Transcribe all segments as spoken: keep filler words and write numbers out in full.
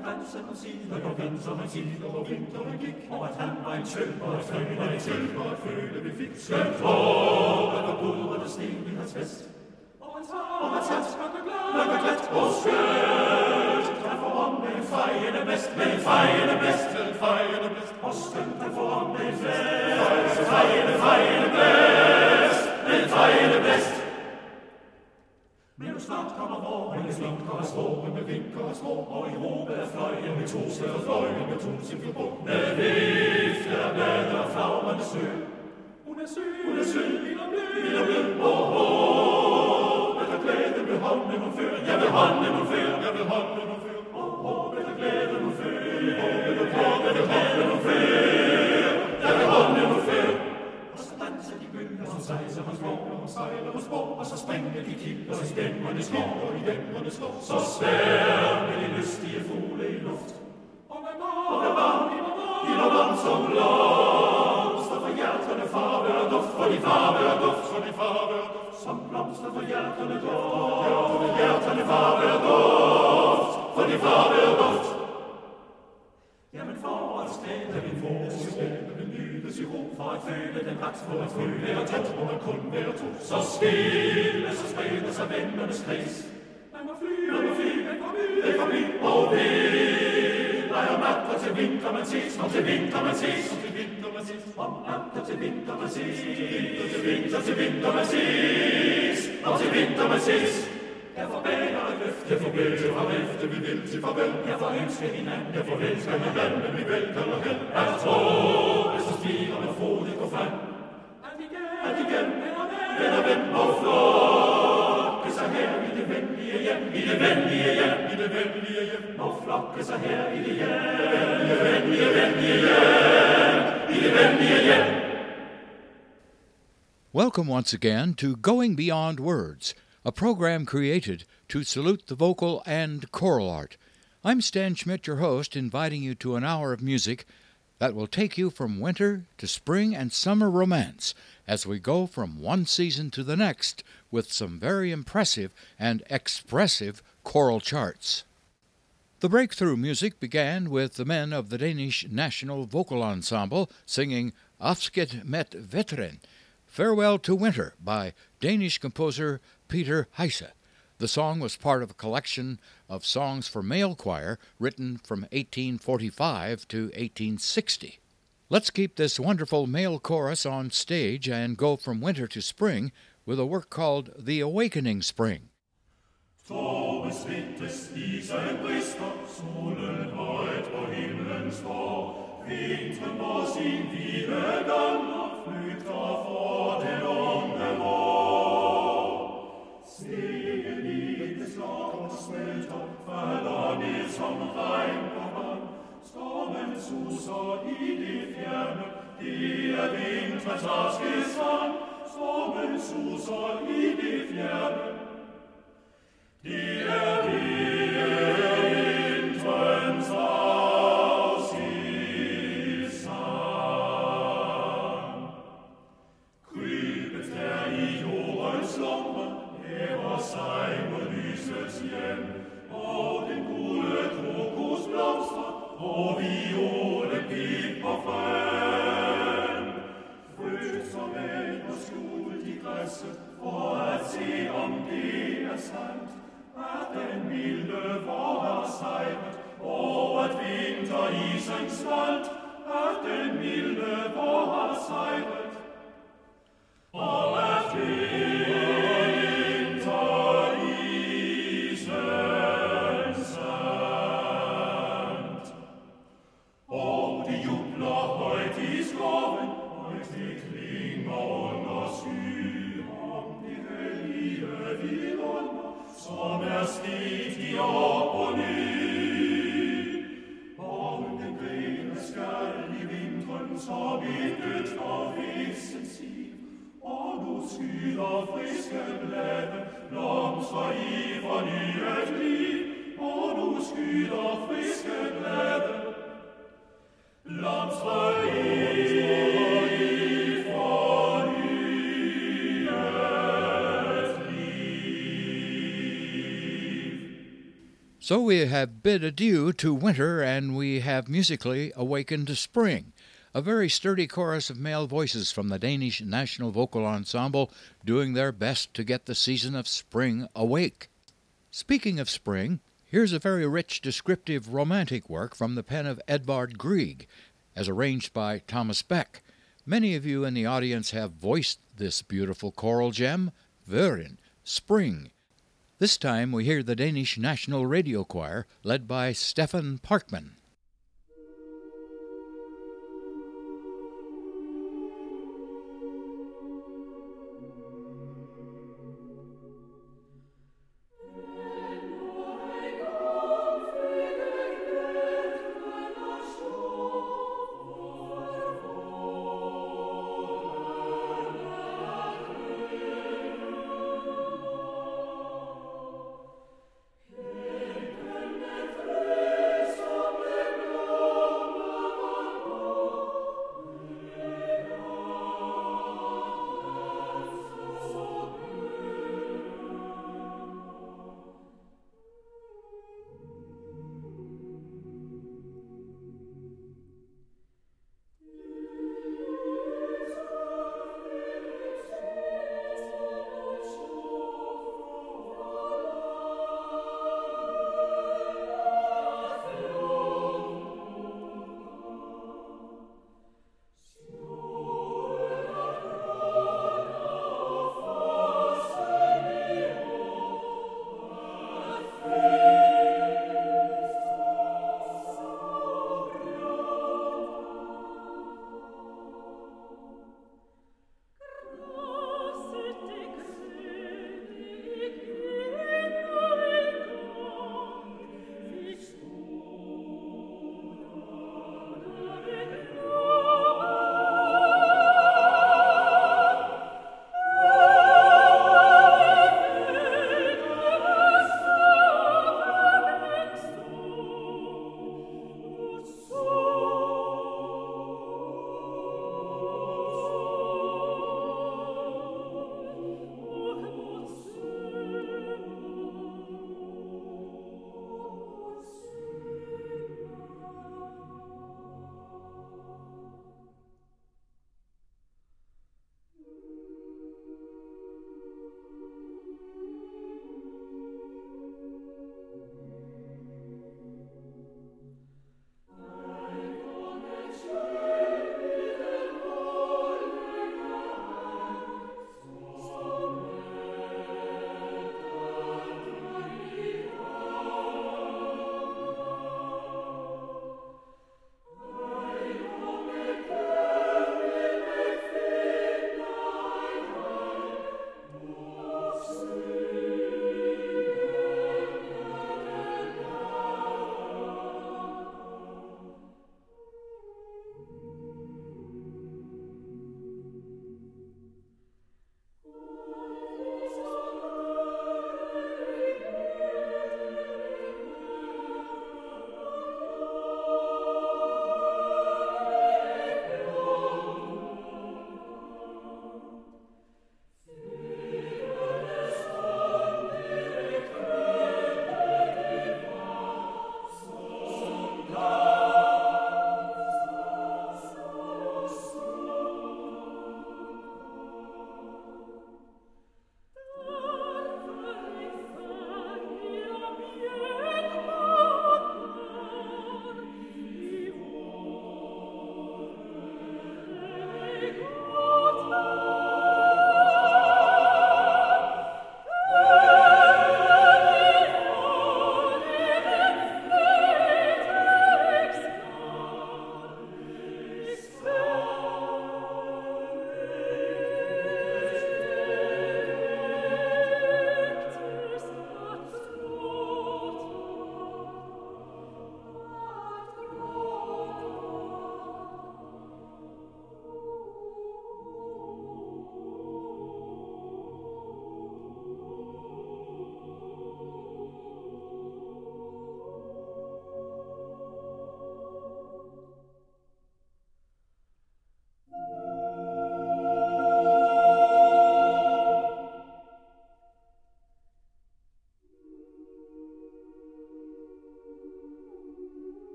grænsen og sider og vinteren sider og vinteren gik, og at han var en skøn og at føle var en skøn og at føle vi fik skønt håret og bordet og sten i hans vest. Og hans hat nok er glat og skønt, han får om med en fejende bedst, med en fejende bedst, med en fejende bedst, og skønt han får om med en fest, fejende, fejende bedst, med en fejende bedst. Men nu snart kommer våren, med slinker og skråen, med vinker og små, og i råbe af fløjen, med to sætter fløjen, med to sin på, med vifte af blade og flagrende sø. Hun er sø, hun er sø, lille blød, lille blød, åh, åh, med der glæde med hånden hun fører, jeg vil hånden hun fører, jeg vil hånden hun fører, åh, åh, med der glæde hun fører, åh, med der glæde, med der glæde hun fører, jeg vil hånden hun fører. Og så danser de bølger, så sejser man slår, og sejler og spår, og så springer de kilder, så stemmerne slår, og i dæmmerne slår, så sværmer de lystige fugle i luft. Og hvad barn, de når varmt som blomster, for hjerterne farve og duft, for de farve og duft, for de farve og duft, som blomster for hjerterne duft, hjerterne farve og duft, for de farve og duft. Jamen for at sklæde min fod, sklæde min nydes i ro, for at føle den ret, for at føle og tæt, må man kun være to. Så skille, så spreder sig vennernes kreds. Man må fly, man må fly, væk fra by, væk fra by, og vil. Leger natter til vinter man ses, og til vinter man ses, og til vinter man ses, om natter til vinter man ses, vinter til vinter til vinter man ses, og til vinter man ses. Jeg forbager et løfte, jeg forbager til farvel, vi vil til farvel. Jeg forønsker hinanden, jeg forelsker hinanden, vi vælter og hen. At tåbe, så stiger man frodigt går frem. At igen, at igen, ven og ven, og flokke sig her i det venlige hjem, i det venlige hjem, i det venlige hjem. Og flokke sig her i det hjem, i det venlige, venlige hjem, i det venlige hjem. Welcome once again to Going Beyond Words, a program created to salute the vocal and choral art. I'm Stan Schmidt, your host, inviting you to an hour of music that will take you from winter to spring and summer romance as we go from one season to the next with some very impressive and expressive choral charts. The breakthrough music began with the men of the Danish National Vocal Ensemble singing Afsked met Veteren, Farewell to Winter, by Danish composer Peter Heise. The song was part of a collection of songs for male choir written from eighteen forty-five to eighteen sixty. Let's keep this wonderful male chorus on stage and go from winter to spring with a work called The Awakening Spring. Tåbe slittes, isen brister, solen højt på himlen står. Vinteren på sin hvide gang og flygter for den unge vår. Segen i det slag og smelter, falder ned som regn på vand. Stormen suser i det fjerne, det er vinterens harske sang. Stormen suser i det fjerne, det er vinterens harske sang. Krybet der i jordens lommer, hæver sig mod lysets hjem, og den gule krokus blomster, og violen pipper frem. Frøs som væld og skjult i græsset, for at se om det er sandt, at den milde vår har sejret, og at vinterisen svalt, at den milde vår har sejret, og at vinterisen sandt. Og de jubler højt i skoven, og det klinger under sky, om det hellige vidunder, som er sket i år på ny. Og den grene skal i vinteren som et dødt og væsen siv, og nu skyder friske blade, blomstrer i fornyet liv, og nu skyder friske blade, blomstrer i So we have bid adieu to winter, and we have musically awakened to spring. A very sturdy chorus of male voices from the Danish National Vocal Ensemble doing their best to get the season of spring awake. Speaking of spring, here's a very rich, descriptive, romantic work from the pen of Edvard Grieg, as arranged by Thomas Beck. Many of you in the audience have voiced this beautiful choral gem, Vøren, Spring. This time we hear the Danish National Radio Choir, led by Stefan Parkman. Amen.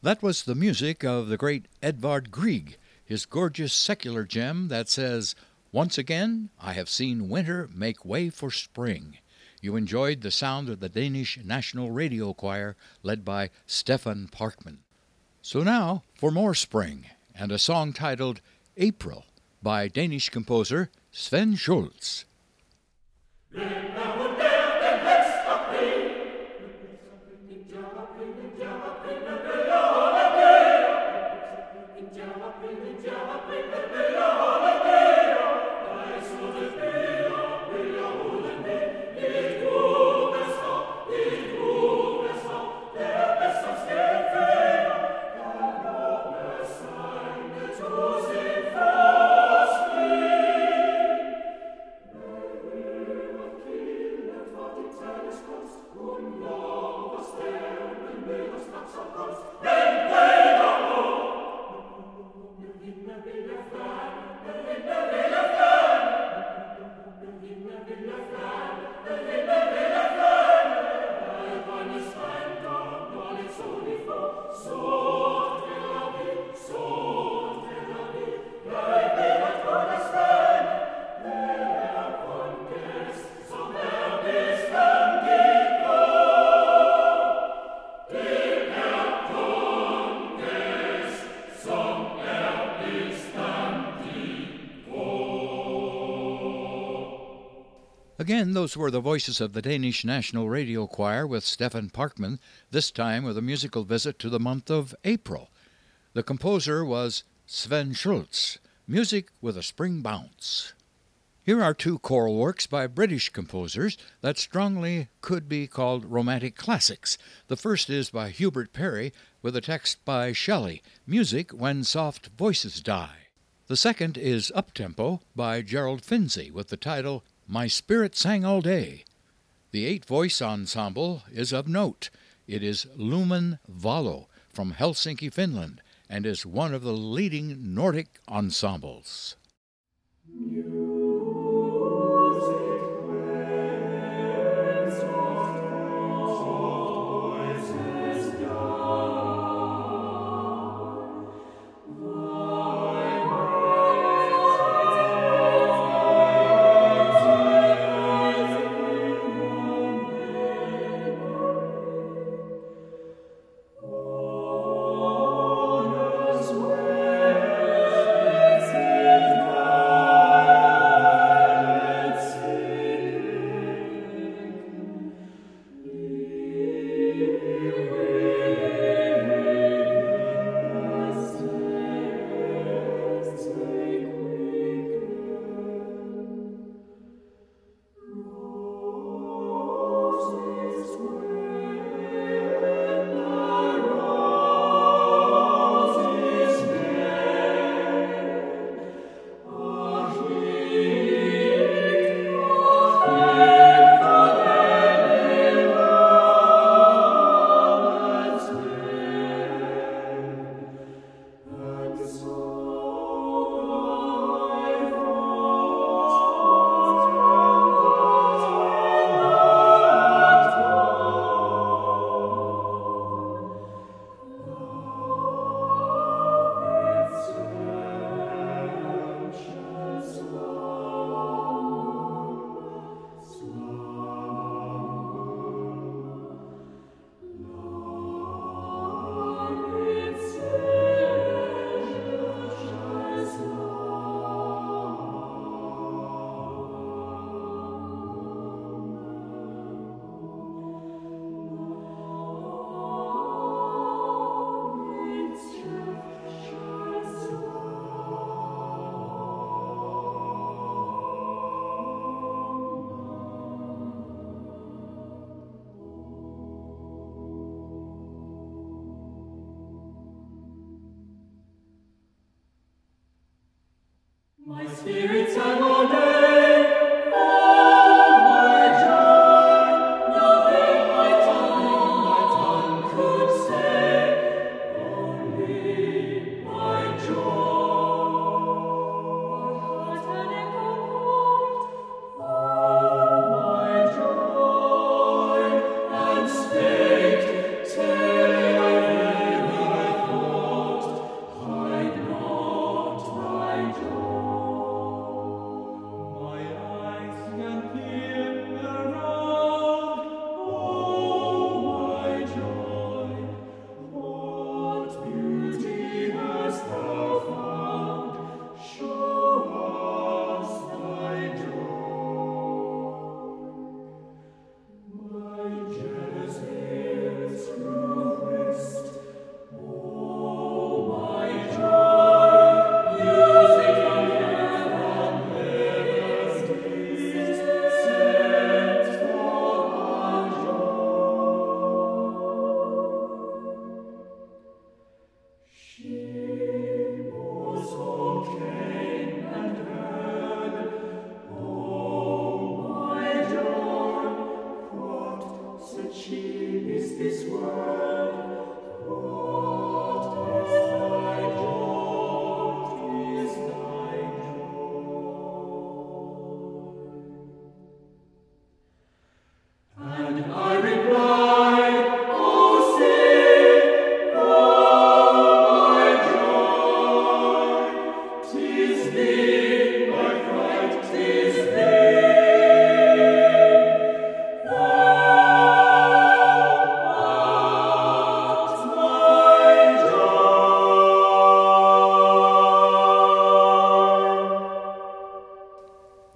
That was the music of the great Edvard Grieg, his gorgeous secular gem that says, "Once again I have seen winter make way for spring." You enjoyed the sound of the Danish National Radio Choir, led by Stefan Parkman. So now for more spring, and a song titled April by Danish composer Sven Schultz. Again, those were the voices of the Danish National Radio Choir with Stefan Parkman, this time with a musical visit to the month of April. The composer was Sven Schultz, music with a spring bounce. Here are two choral works by British composers that strongly could be called romantic classics. The first is by Hubert Parry with a text by Shelley, music When Soft Voices Die. The second is Uptempo by Gerald Finzi with the title My Spirit Sang All Day. The eight-voice ensemble is of note. It is Lumen Valo from Helsinki, Finland, and is one of the leading Nordic ensembles. Thank you.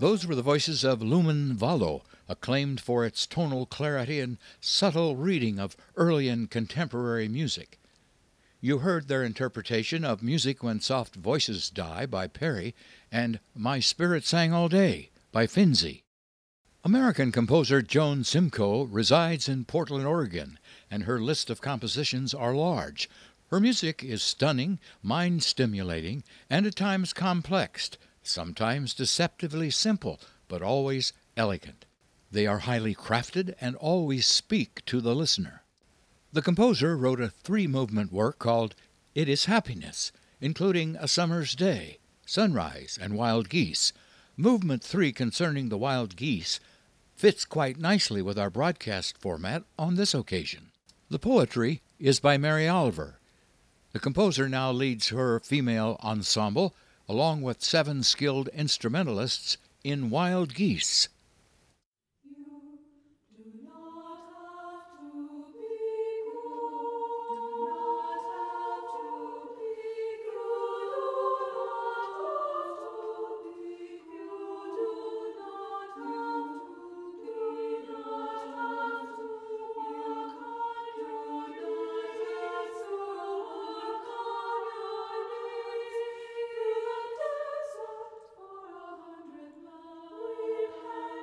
Those were the voices of Lumen Vallo, acclaimed for its tonal clarity and subtle reading of early and contemporary music. You heard their interpretation of Music When Soft Voices Die by Perry and My Spirit Sang All Day by Finzi. American composer Joan Simcoe resides in Portland, Oregon, and her list of compositions are large. Her music is stunning, mind-stimulating, and at times complex, sometimes deceptively simple, but always elegant. They are highly crafted and always speak to the listener. The composer wrote a three-movement work called It Is Happiness, including A Summer's Day, Sunrise, and Wild Geese. Movement three concerning the wild geese fits quite nicely with our broadcast format on this occasion. The poetry is by Mary Oliver. The composer now leads her female ensemble, along with seven skilled instrumentalists, in Wild Geese. For a hundred miles.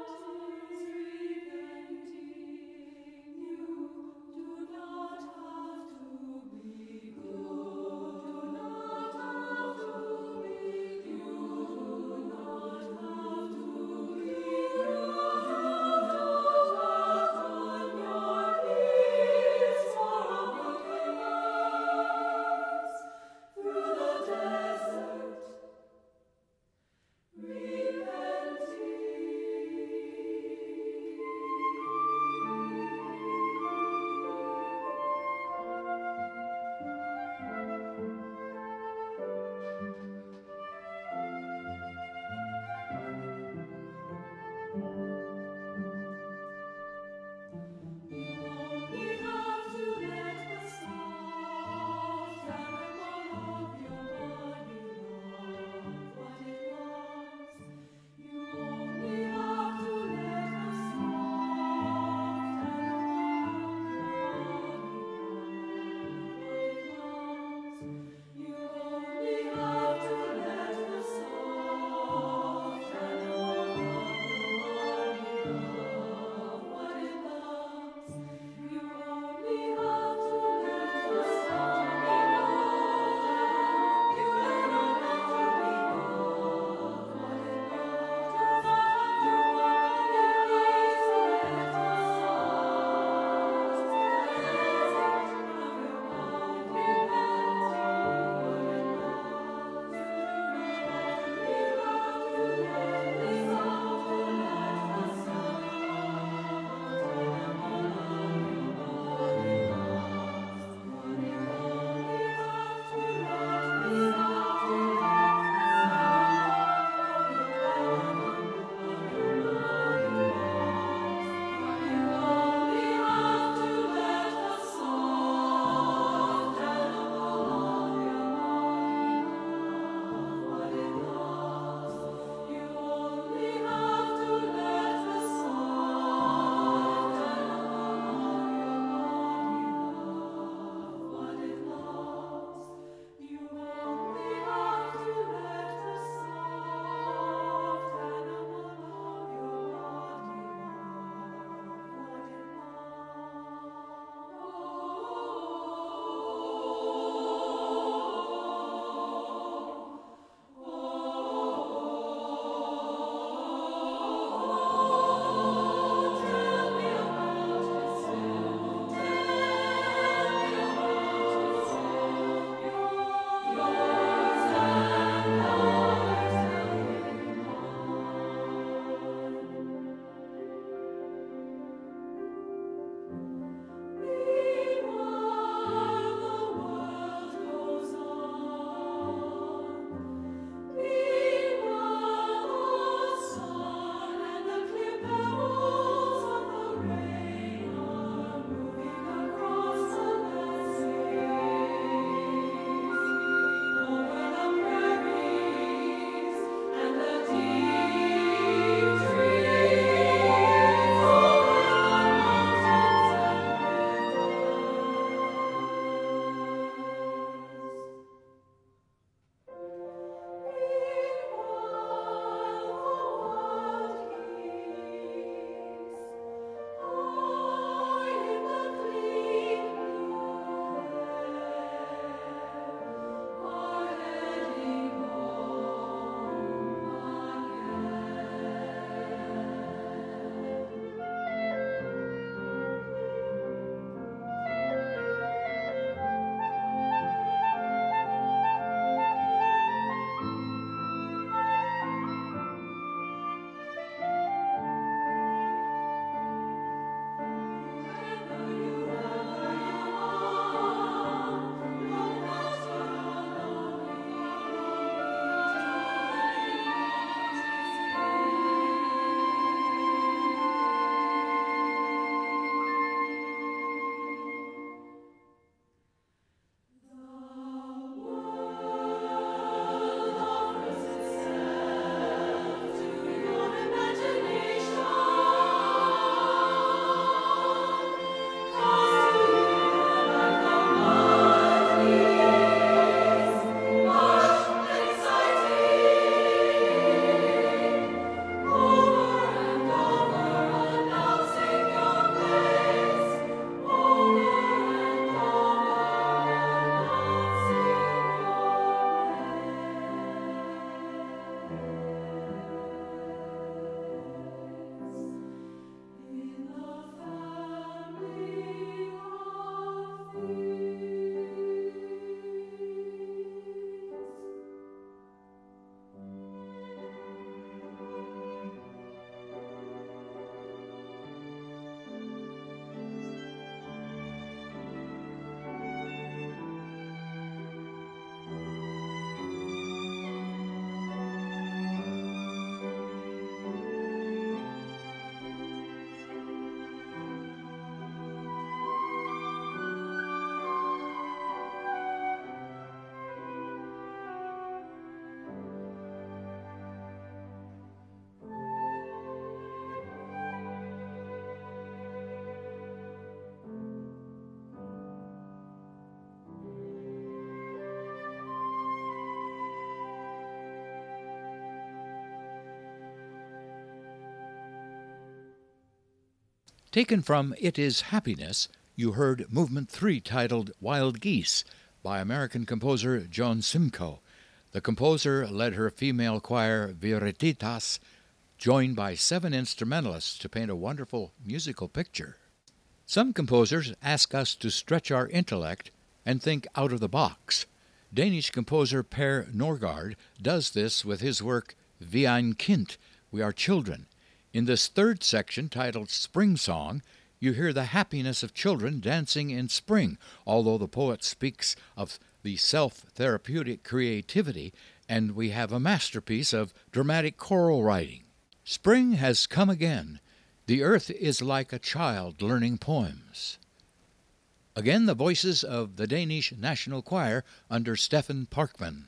Taken from It Is Happiness, you heard Movement three titled Wild Geese by American composer Joan Simcoe. The composer led her female choir Viretitas, joined by seven instrumentalists to paint a wonderful musical picture. Some composers ask us to stretch our intellect and think out of the box. Danish composer Per Norgard does this with his work Vi er en kind, We Are Children. In this third section, titled Spring Song, you hear the happiness of children dancing in spring, although the poet speaks of the self-therapeutic creativity, and we have a masterpiece of dramatic choral writing. Spring has come again. The earth is like a child learning poems. Again, the voices of the Danish National Choir under Stefan Parkman.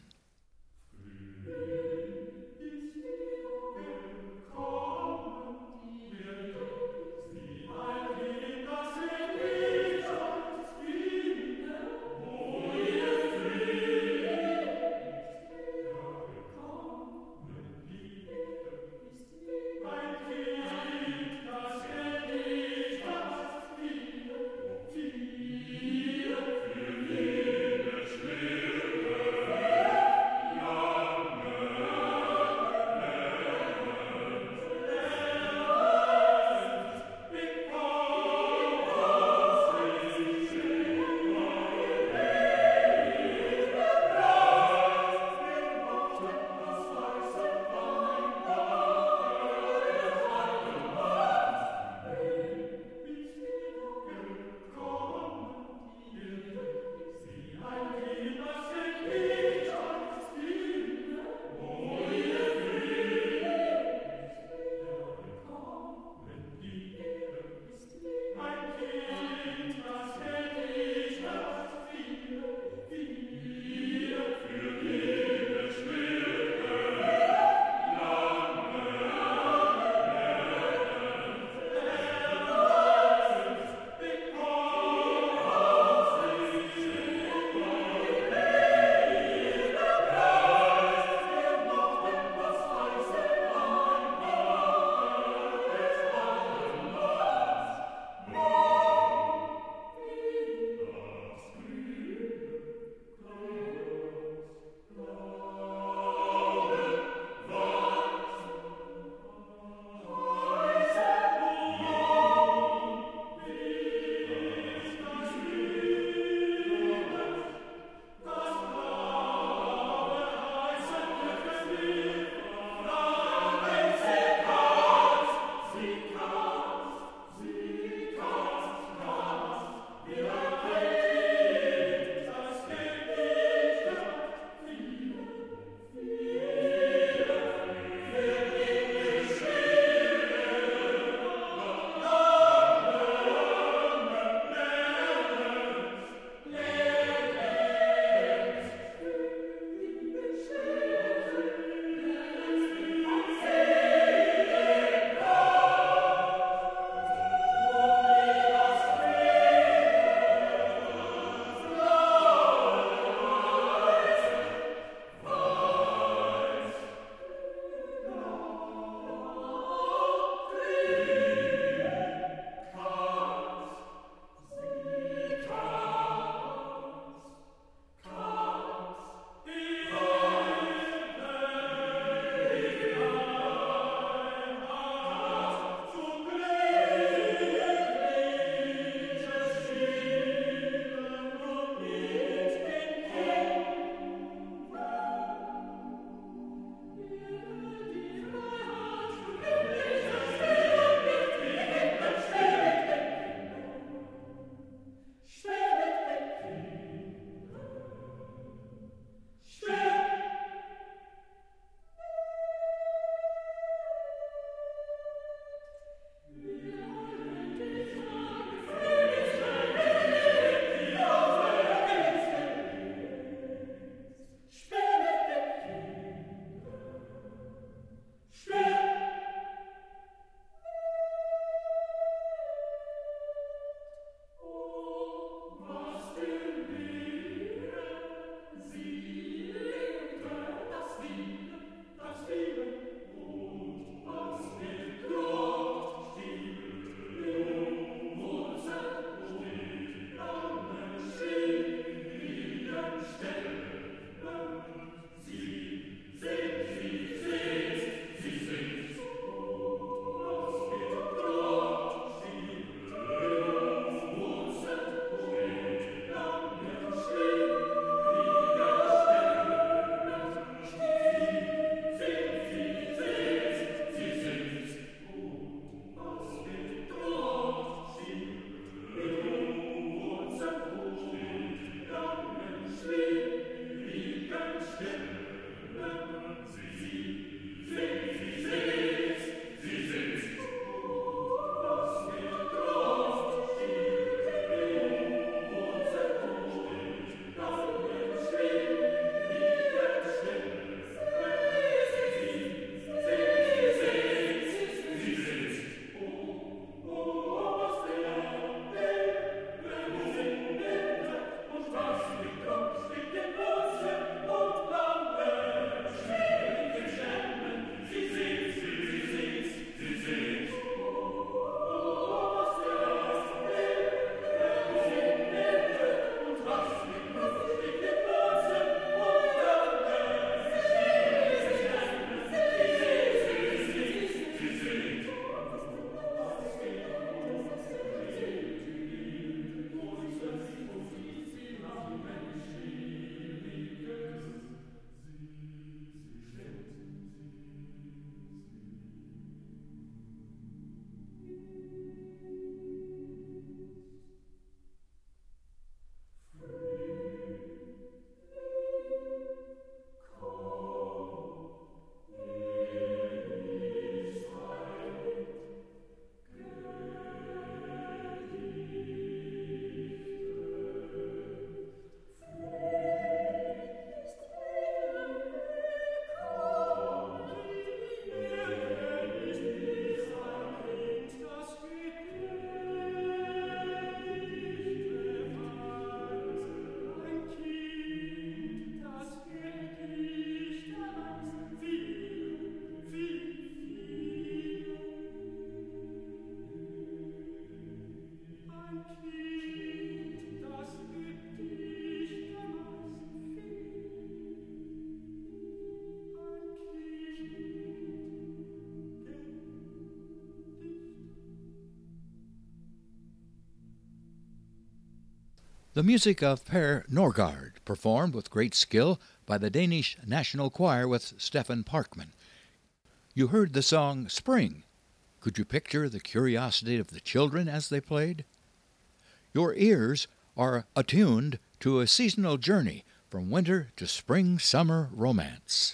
the music of Per Norgard, performed with great skill by the Danish National Choir with Stefan Parkman. You heard the song Spring. Could you picture the curiosity of the children as they played? Your ears are attuned to a seasonal journey from winter to spring-summer romance.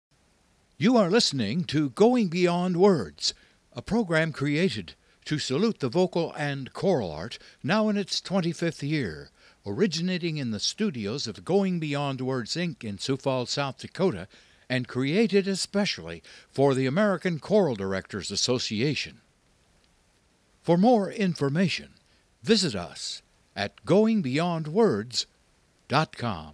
You are listening to Going Beyond Words, a program created to salute the vocal and choral art, now in its twenty-fifth year, originating in the studios of Going Beyond Words, Incorporated in Sioux Falls, South Dakota, and created especially for the American Choral Directors Association. For more information, visit us at going beyond words dot com.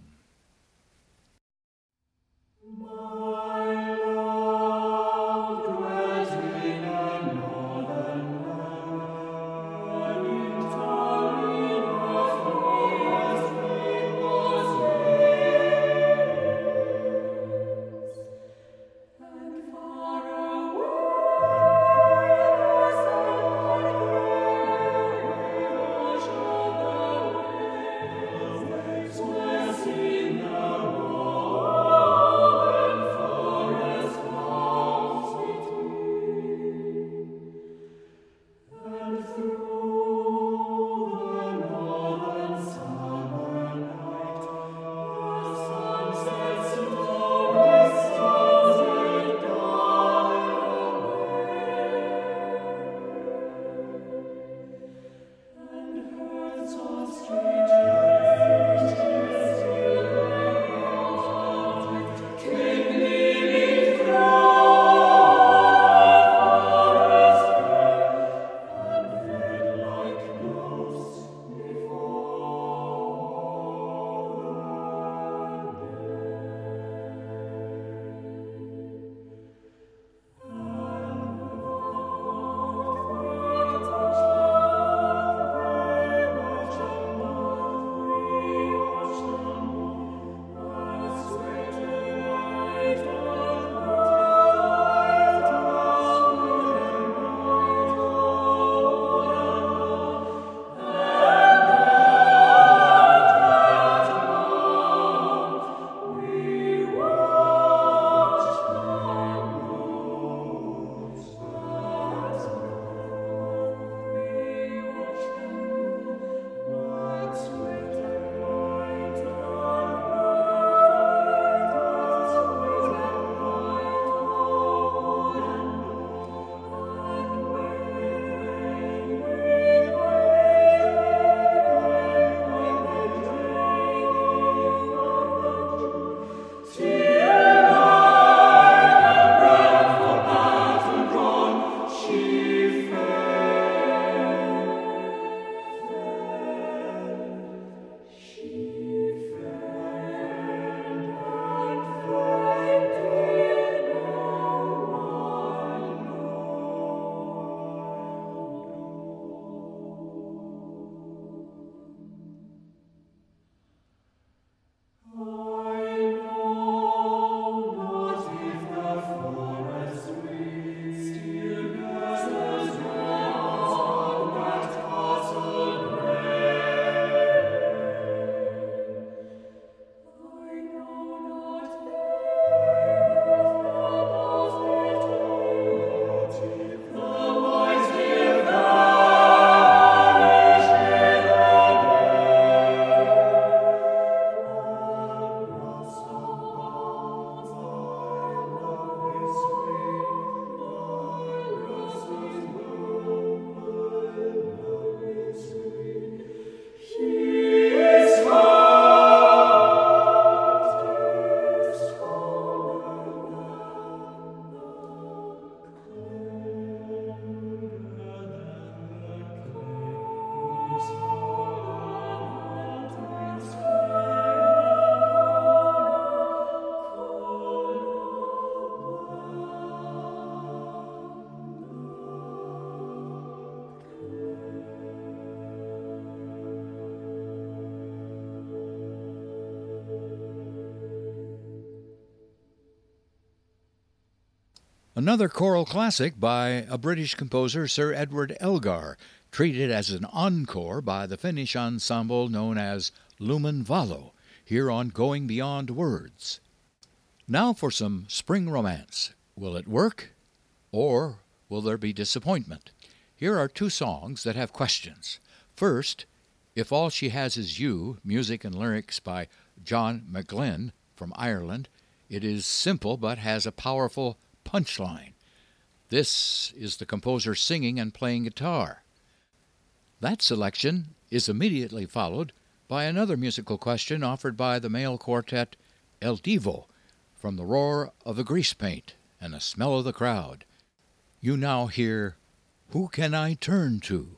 Another choral classic by a British composer, Sir Edward Elgar, treated as an encore by the Finnish ensemble known as Lumen Valo, here on Going Beyond Words. Now for some spring romance. Will it work? Or will there be disappointment? Here are two songs that have questions. First, If All She Has Is You, music and lyrics by John McGlynn from Ireland. It is simple but has a powerful punchline. This is the composer singing and playing guitar. That selection is immediately followed by another musical question offered by the male quartet El Divo from The Roar of the Grease Paint and The Smell of the Crowd. You now hear Who Can I Turn To?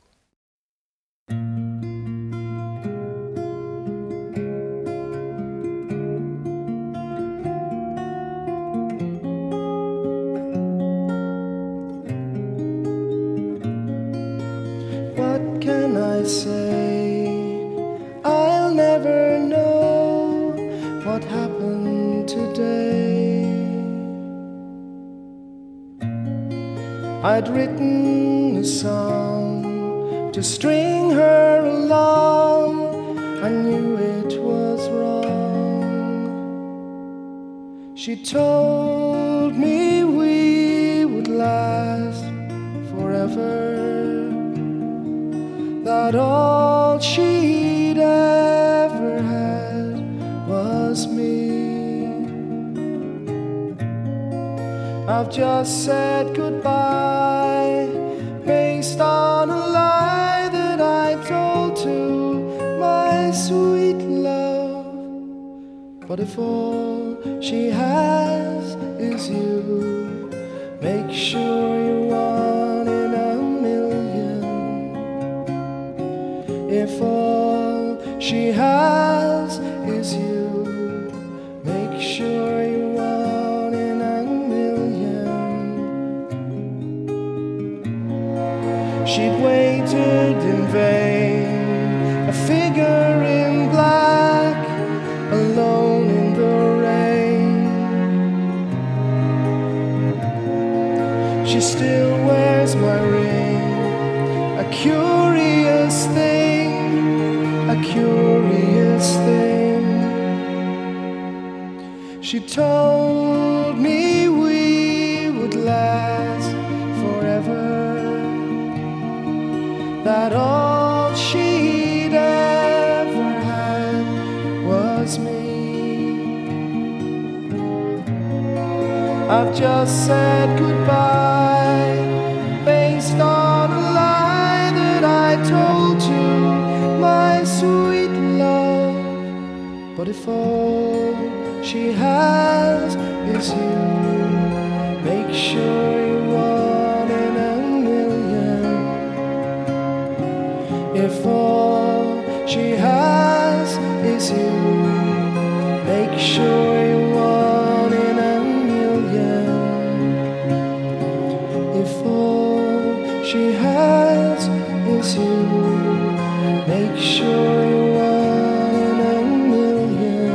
What can I say? I'll never know what happened today. I'd written a song to string her along. I knew it was wrong. She told me we would last forever, that all she'd ever had was me. I've just said goodbye based on a lie that I told to my sweet love. But if all she has is you, make sure you're one in a million. If all she has is you, make sure you're one in a million. She'd waited in vain, a figure in black, alone in the rain. She still wears my ring, a curious thing, a curious thing. She told me we would last forever, that all she'd ever had was me. I've just said goodbye based on a lie that I told you, my sweet love. But if all she has is you, make sure you're one in a million. If all she has is you, make sure you're one in a million. If all she has is you, make sure you're one in a million.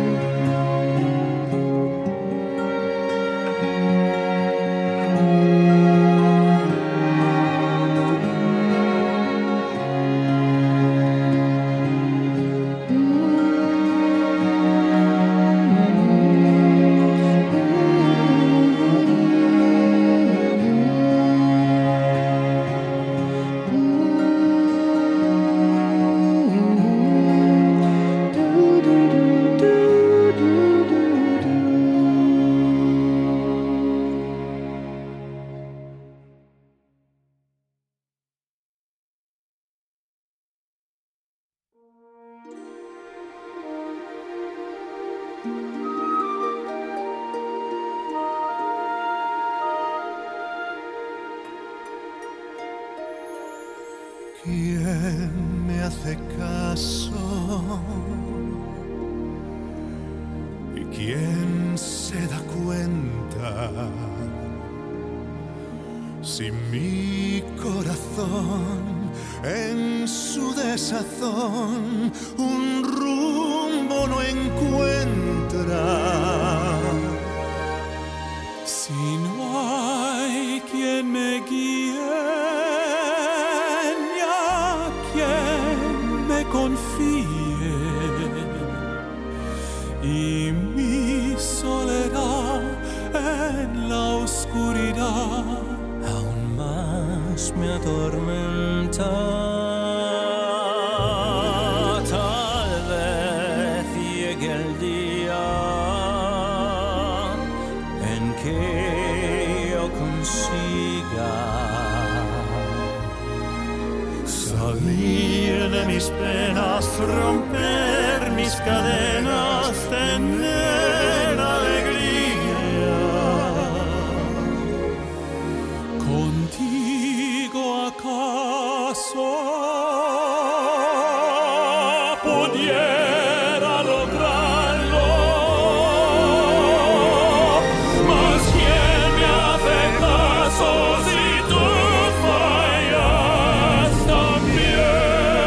¿Quién me hace caso? ¿Y quién se da cuenta? Si mi corazón en su desazón un rumbo no encuentra, si no hay quien me guíe ni y mi soledad en la oscuridad aún más me atormenta. Tal vez llegue el día en que yo consiga salir de mis penas, romper mis cadenas, tener alegría. Contigo acaso pudiera lograrlo, mas ¿quién me hace caso si tú fallas también?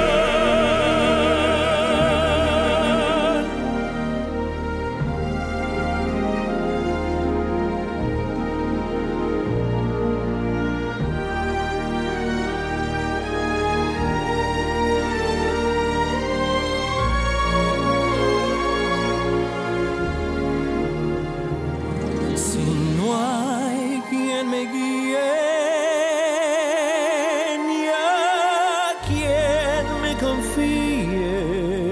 Si no hay quien me guíe, ni a quien me confíe,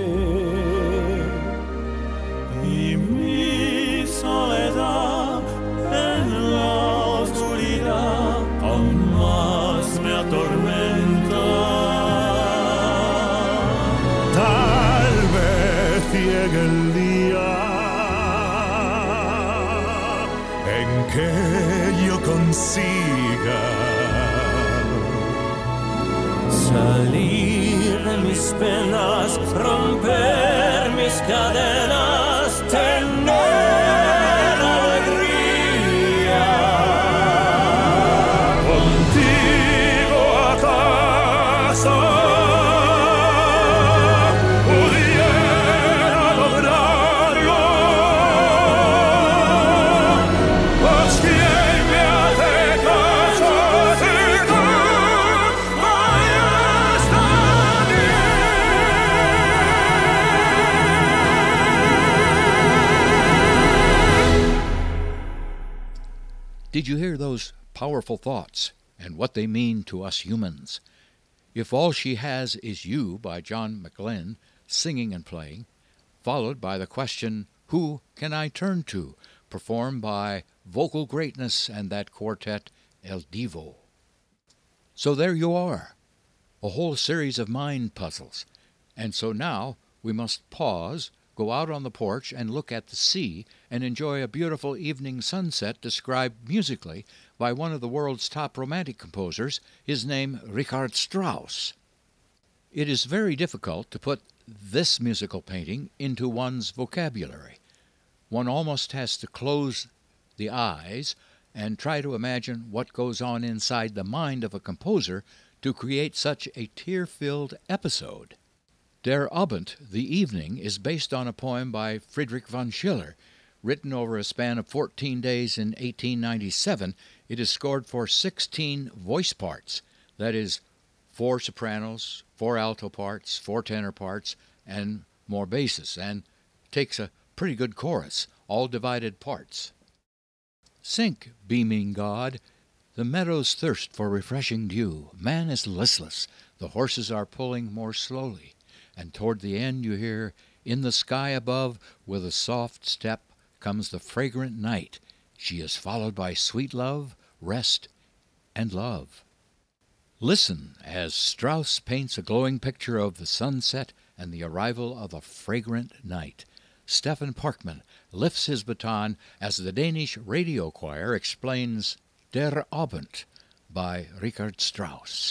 y mi soledad en la oscuridad aún más me atormenta. Tal vez llegue el día en que yo consiga salir de mis penas, romper mis cadenas, tener alegría. Contigo acaso pudiera lograrlo, pues ¿quién me hace caso si tú fallas también? Did you hear those powerful thoughts and what they mean to us humans? If All She Has Is You by John McGlynn, singing and playing, followed by the question, Who Can I Turn To?, performed by Vocal Greatness and that quartet El Divo. So there you are, a whole series of mind puzzles. And so now we must pause, go out on the porch and look at the sea and enjoy a beautiful evening sunset described musically by one of the world's top romantic composers, his name Richard Strauss. It is very difficult to put this musical painting into one's vocabulary. One almost has to close the eyes and try to imagine what goes on inside the mind of a composer to create such a tear-filled episode. Der Abend, the evening, is based on a poem by Friedrich von Schiller. Written over a span of fourteen days in eighteen ninety-seven, it is scored for sixteen voice parts, that is, four sopranos, four alto parts, four tenor parts, and more basses, and takes a pretty good chorus, all divided parts. Sink, beaming God, the meadows thirst for refreshing dew, man is listless, the horses are pulling more slowly, and toward the end you hear, in the sky above, with a soft step, comes the fragrant night. She is followed by sweet love, rest, and love. Listen as Strauss paints a glowing picture of the sunset and the arrival of a fragrant night. Stefan Parkman lifts his baton as the Danish radio choir explains Der Abend by Richard Strauss.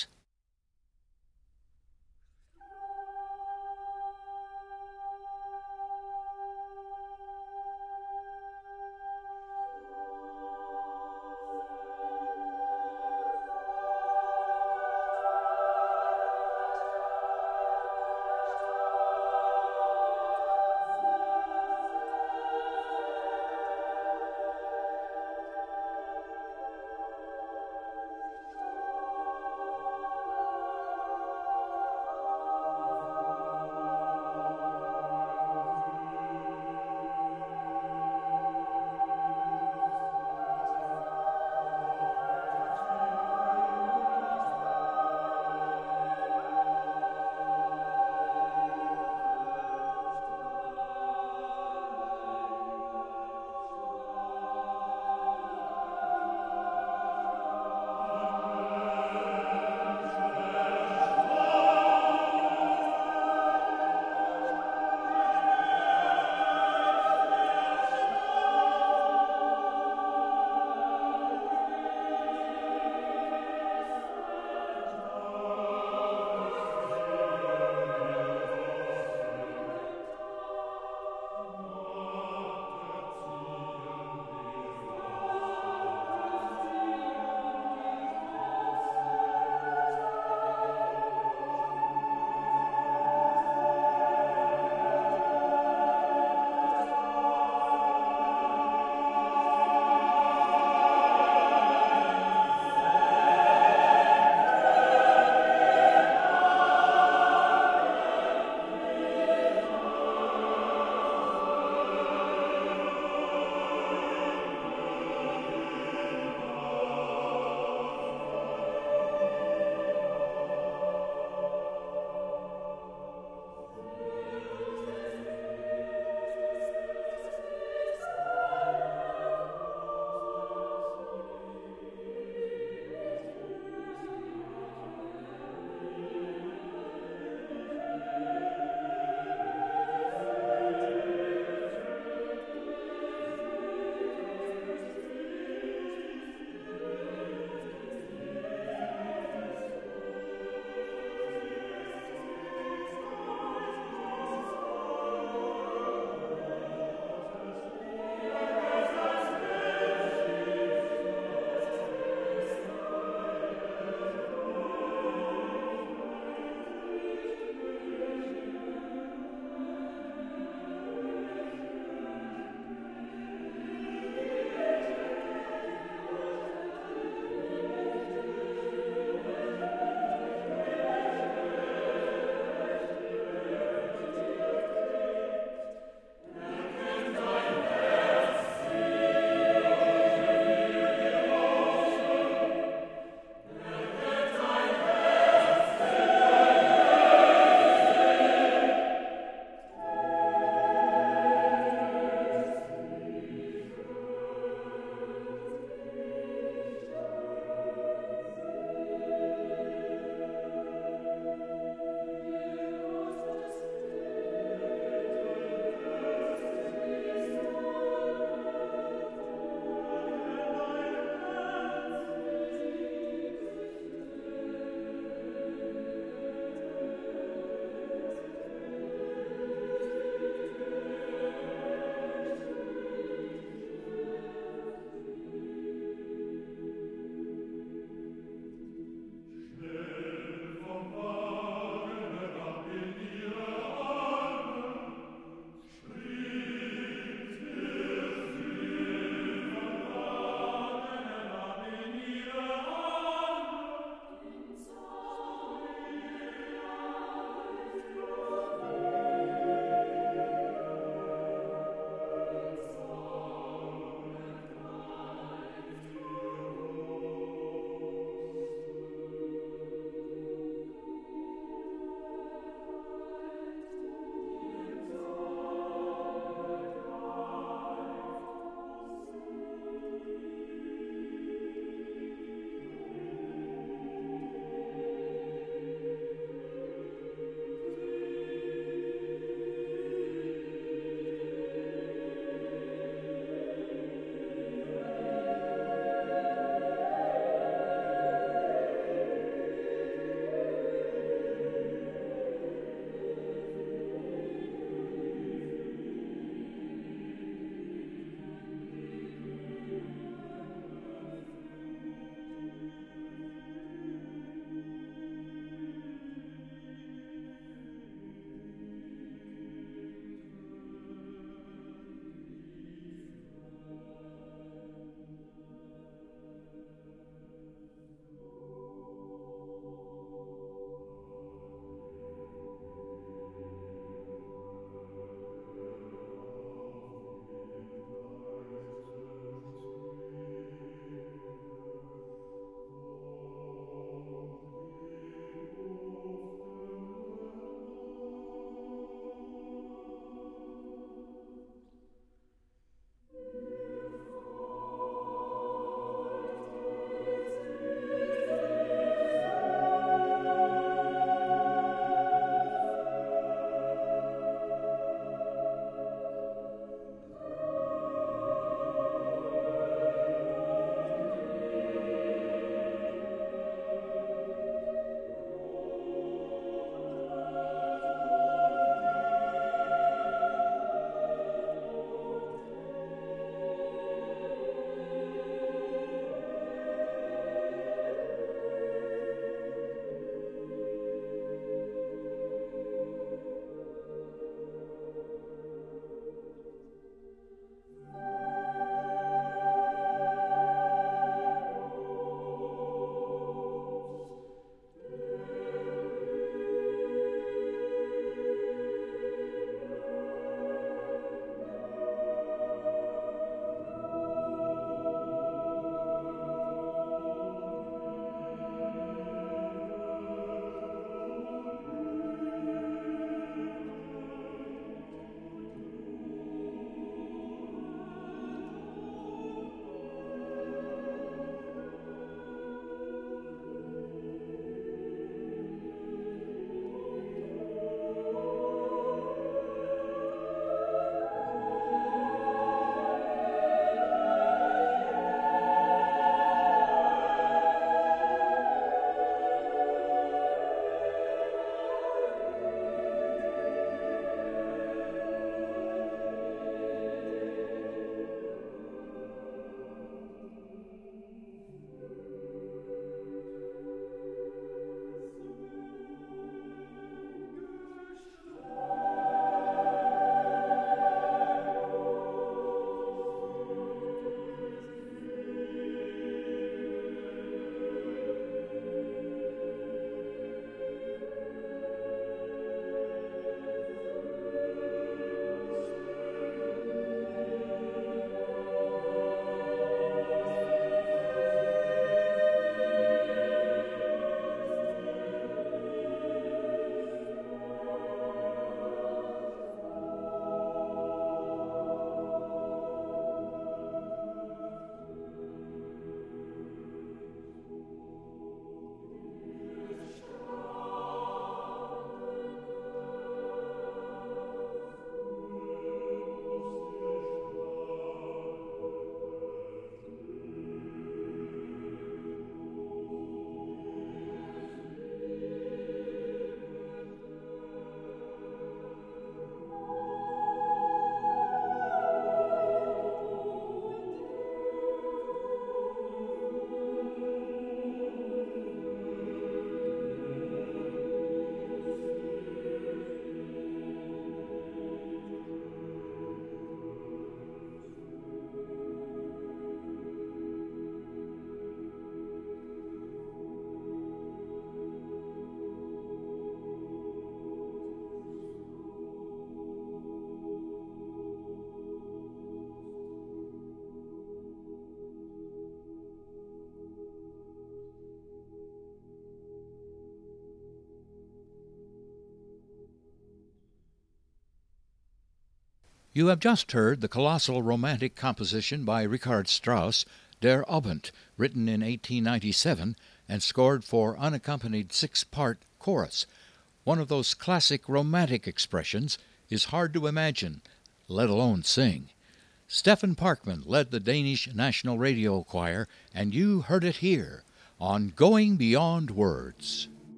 You have just heard the colossal romantic composition by Richard Strauss, Der Abend, written in eighteen ninety-seven and scored for unaccompanied six-part chorus. One of those classic romantic expressions is hard to imagine, let alone sing. Stefan Parkman led the Danish National Radio Choir, and you heard it here on Going Beyond Words.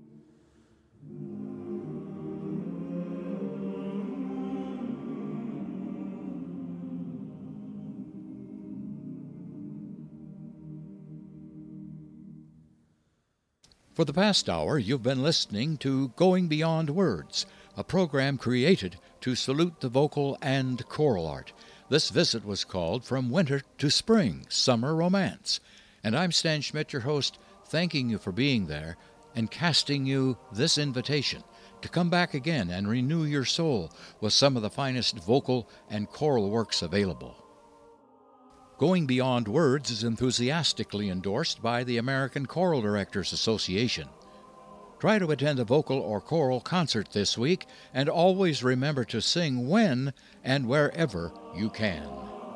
For the past hour, you've been listening to Going Beyond Words, a program created to salute the vocal and choral art. This visit was called From Winter to Spring, Summer Romance. And I'm Stan Schmidt, your host, thanking you for being there and casting you this invitation to come back again and renew your soul with some of the finest vocal and choral works available. Going Beyond Words is enthusiastically endorsed by the American Choral Directors Association. Try to attend a vocal or choral concert this week, and always remember to sing when and wherever you can.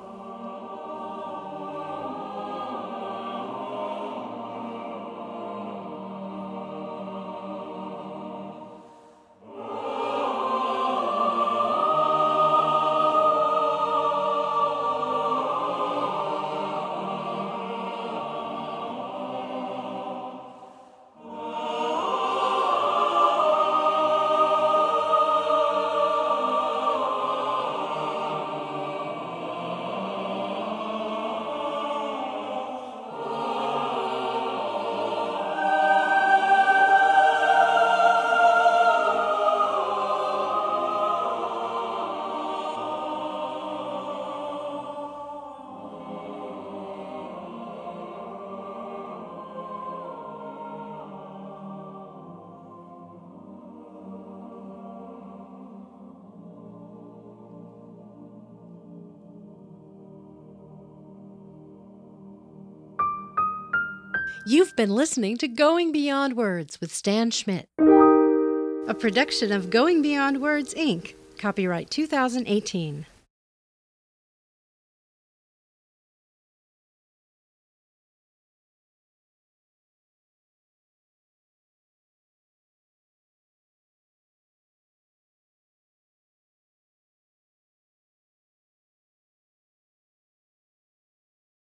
You've been listening to Going Beyond Words with Stan Schmidt, a production of Going Beyond Words, Incorporated. Copyright two thousand eighteen.